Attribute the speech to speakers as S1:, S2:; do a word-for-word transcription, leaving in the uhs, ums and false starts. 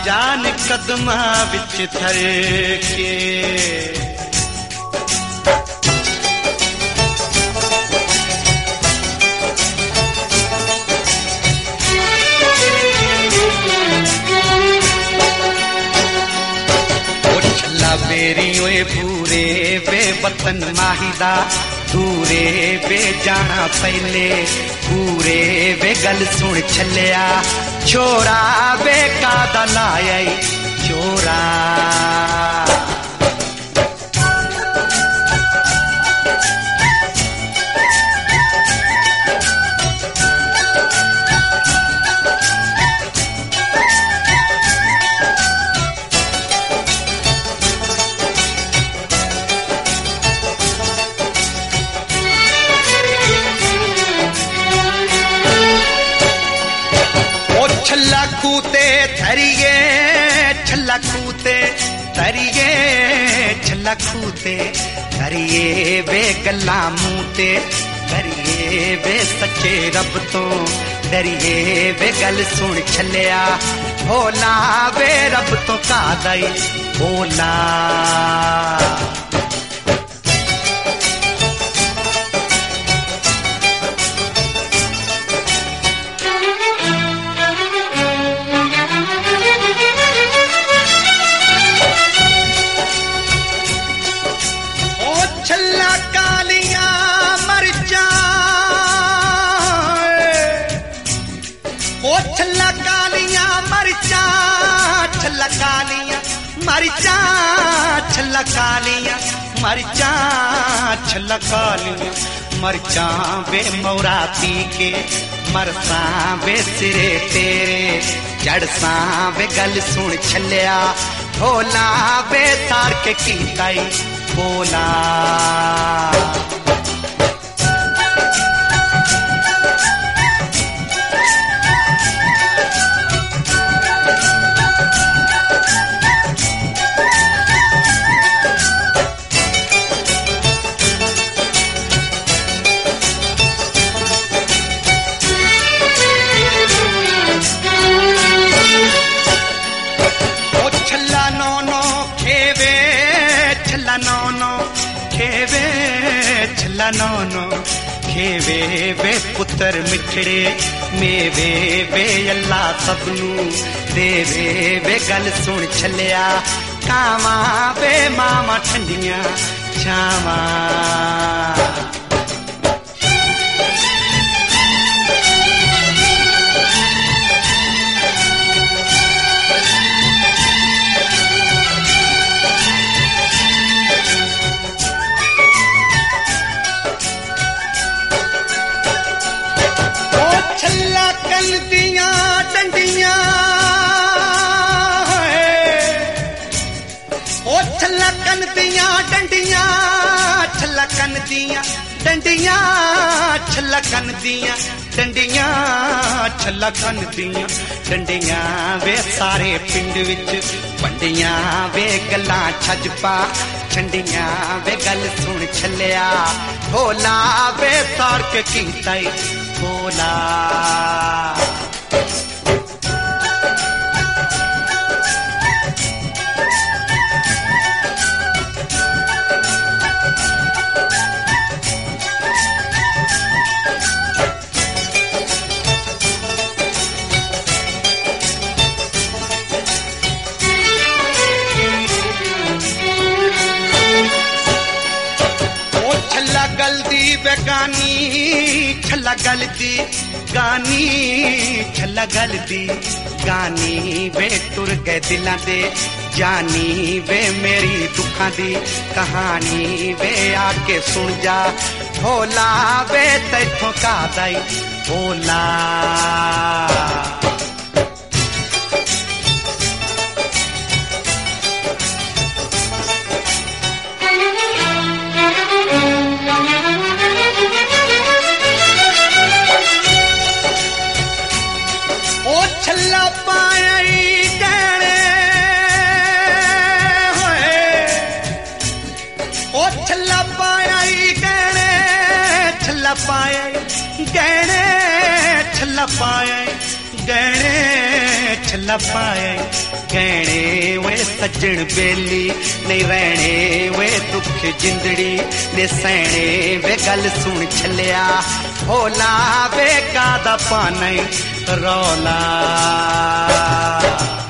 S1: जान कदमा विच थर के बेरी ओए पूरे वे वतन माहिदा दूरे वे जाना पहले पूरे वे गल सुन छलिया छोरा वे कादा लाया चोरा छल्ला कूते थरिए छल्ला कूते थरिए छल्ला कूते थरिए वे गल्ला मूते करिए वे सच्चे रब तो डरिए वे गल सुन छलिया भोला वे रब तो का दई भोला छल्ला कालियां मरचा छल्ला कालियां मरचा छल्ला कालियां मरचा छल्ला कालियां मरचा वे मौरा पी के मरसा वे सिरे तेरे जड़सा वे गल सुन छलिया भोला वे तार के कीताई बोला छल्ला नौनो खेवे वे पुत्र मिठड़े मेवे वे अल्लाह सबनू देवे वे गल सुन छलिया कावा वे मामा ठंडियां छावा छलकन दियां डंडियां छलकन दियां डंडियां छलकन दियां डंडियां छलकन दियां डंडियां वे सारे पिंड विच वंडियां वे गल्लां छज पा छंडियां वे गल सुन छलिया भोला वे तार के कीताई भोला गलती बेगानी छल्ला गलती गानी छल्ला गलती गानी वे टुर गए दिलां दे जानी वे मेरी दुखां दी कहानी वे आके सुन जा भोला वे तैथों का दई भोला छल्ला पाई गहने होए ओ छल्ला पाई गहने छल्ला पाए गहने छल्ला पाए गहने छल्ला पाए गहने वे सज्जन बेली नहीं रहने वे दुख जिंदड़ी ने सहने वे गल सुन छलिया होला वे का दा पाने रौला।